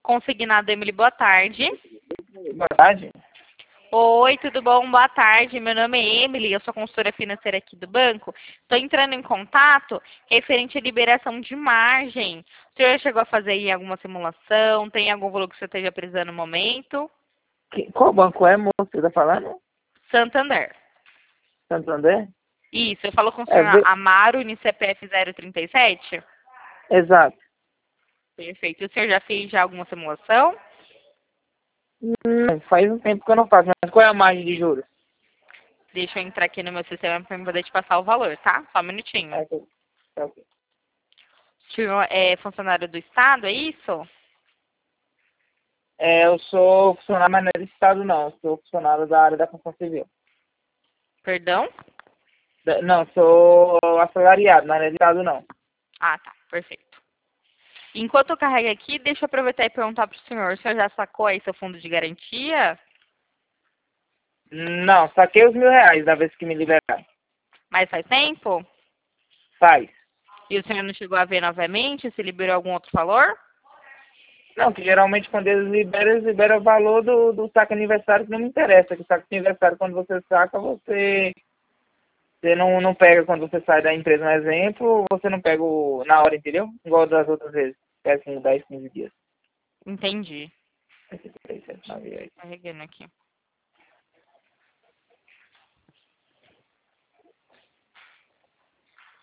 Consignado Emily, boa tarde. Boa tarde. Oi, tudo bom? Boa tarde. Meu nome é Emily, eu sou consultora financeira aqui do banco. Estou entrando em contato referente à liberação de margem. O senhor chegou a fazer aí alguma simulação? Tem algum valor que você esteja precisando no momento? Qual banco é, moço? Você está falando? Santander. Santander? Isso, eu falo com o senhor Amaro, CPF 037? Exato. Perfeito. O senhor já fez alguma simulação? Não, faz um tempo que eu não faço, mas qual é a margem de juros? Deixa eu entrar aqui no meu sistema para poder te passar o valor, tá? Só um minutinho. Tá ok. O senhor é funcionário do Estado, é isso? Eu sou funcionário, mas não é do Estado, não. Eu sou funcionário da área da construção civil. Perdão? Não, sou assalariado, mas não é do Estado, não. Ah, tá. Perfeito. Enquanto eu carrego aqui, deixa eu aproveitar e perguntar para o senhor já sacou aí seu fundo de garantia? Não, saquei os R$ 1.000 da vez que me liberaram. Mas faz tempo? Faz. E o senhor não chegou a ver novamente se liberou algum outro valor? Não, que geralmente quando eles liberam o valor do saque aniversário, que não me interessa. Que o saque aniversário, quando você saca, você não pega quando você sai da empresa, um exemplo, você não pega na hora, entendeu? Igual das outras vezes. Pega assim, 10, 15 dias. Entendi. 3, 7, 9, 8. Carregando aqui.